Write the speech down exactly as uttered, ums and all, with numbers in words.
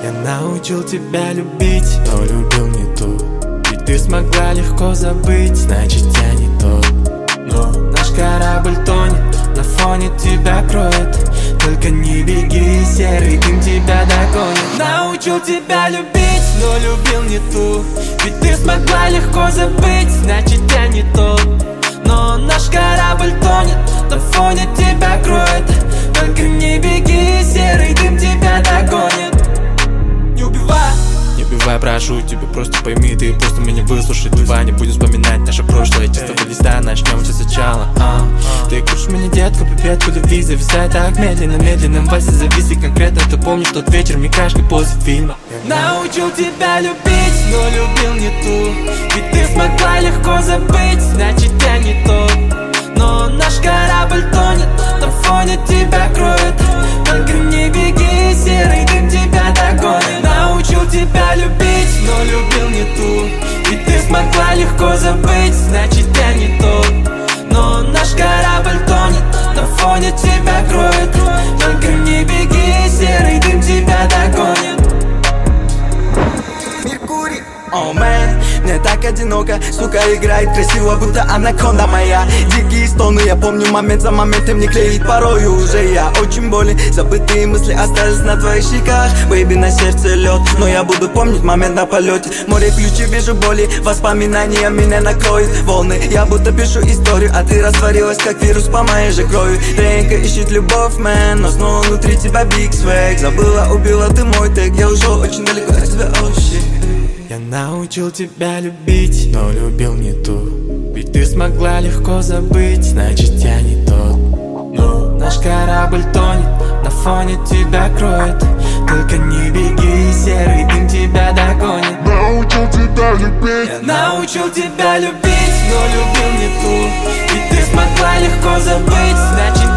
Я научил тебя любить, но любил не ту. Ведь ты смогла легко забыть, значит я не тот. Но наш корабль тонет, на фоне тебя кроет. Только не беги, серый дым тебя догонит. Научил тебя любить, но любил не ту. Ведь ты смогла легко забыть, значит я не тот. Но наш корабль тонет, на фоне тебя кроет. Только не беги, серый дым тебя догонит. Не убивай, не убивай, прошу тебя, просто пойми, ты просто меня выслушай. Давай не будем вспоминать наше прошлое, чистого листа, начнем все сначала. а. Ты кружишь меня, детка, пипетку любви, зависай так медленно, медленно, вальсе зависи конкретно. Ты помнишь тот вечер, микашкой после фильма. Научил тебя любить, но любил не ту. Ведь ты смогла легко забыть, значит я не тот. Но наш корабль тонет, на фоне тебя кроет. Только не беги, серый дым тебя догонит. Научил тебя любить, но любил не ту. Ведь ты смогла легко забыть, значит я не тот. Но наш корабль тонет, на фоне тебя кроет. Только не беги, серый дым тебя догонит. Меркурий, о мэн, мне так одиноко. Сука играет красиво, будто анаконда моя. Дикие стоны, я помню момент за моментом, не клеит порою уже я очень болен. Забытые мысли остались на твоих щеках. Бэйби, на сердце лед, но я буду помнить момент на полете. Море ключи, вижу боли, воспоминания меня накроют волны. Я будто пишу историю, а ты растворилась как вирус по моей же крови. Тренька ищет любовь, мэн, но снова внутри тебя big swag. Забыла, убила ты мой тег, я ушел очень далеко от тебя, oh shit. Я научил тебя любить, но любил не ту. Ведь ты смогла легко забыть, значит я не тот. Но наш корабль тонет, на фоне тебя кроет. Только не беги, серый дым тебя догонит. Научил тебя любить. Я научил тебя любить, но любил не ту. Ведь ты смогла легко забыть, значит